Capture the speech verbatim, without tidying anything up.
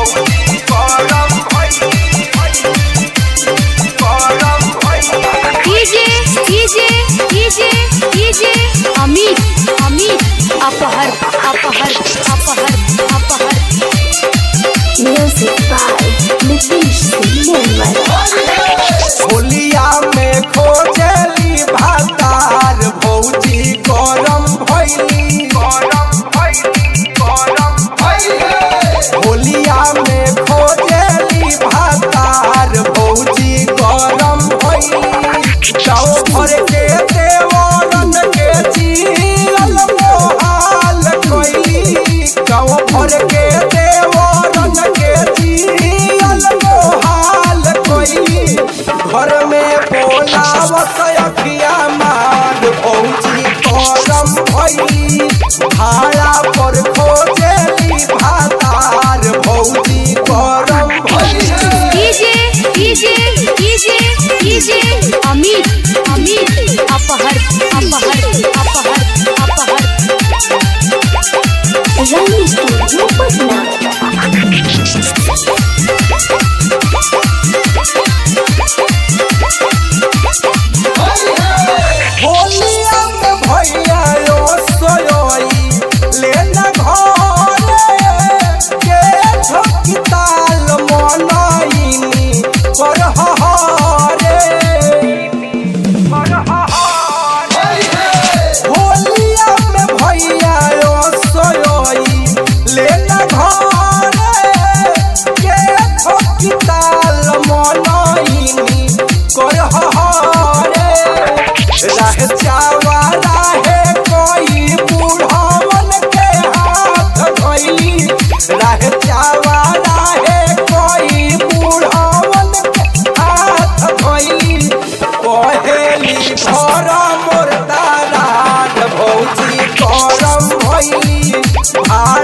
DJ DJ DJ DJ Amit Amit अपहर अपहर अपहर अपहर म्यूजिक बाय नीतीश निर्मल। होलिया में खोजली भातार भौजी गरम भइली गरम भइली गरम भइली। होलिया में खोजली भातार भौजी गरम भइली। जाओ भर के देवरन के जियल मोहाल कइली। जाओ भर के देवरन के जियल मोहाल कइली। घर में बोलावत अखिया मार भौजी गरम भइली। भाड़ा पर खोजली भातार भौजी गरम भइली। DJ DJ DJ DJ Amit Amit अपहर अपहर अपहर अपहर रंग स्टूडियो पटना। होलिया में भैया यो सोयोई लेना घरे के छोकी ताल मनइनी पर हरे पर हरे। होलिया में भैया यो सोयोई लेना घरे के छोकी ताल मनइनी कर हरे। राह चावाला है कोई बूढ़वन के हाथ धइली। राह चावाला है कोई बूढ़वन के हाथ धइली। कहेली भर मोर तारान भौजी गरम भइली।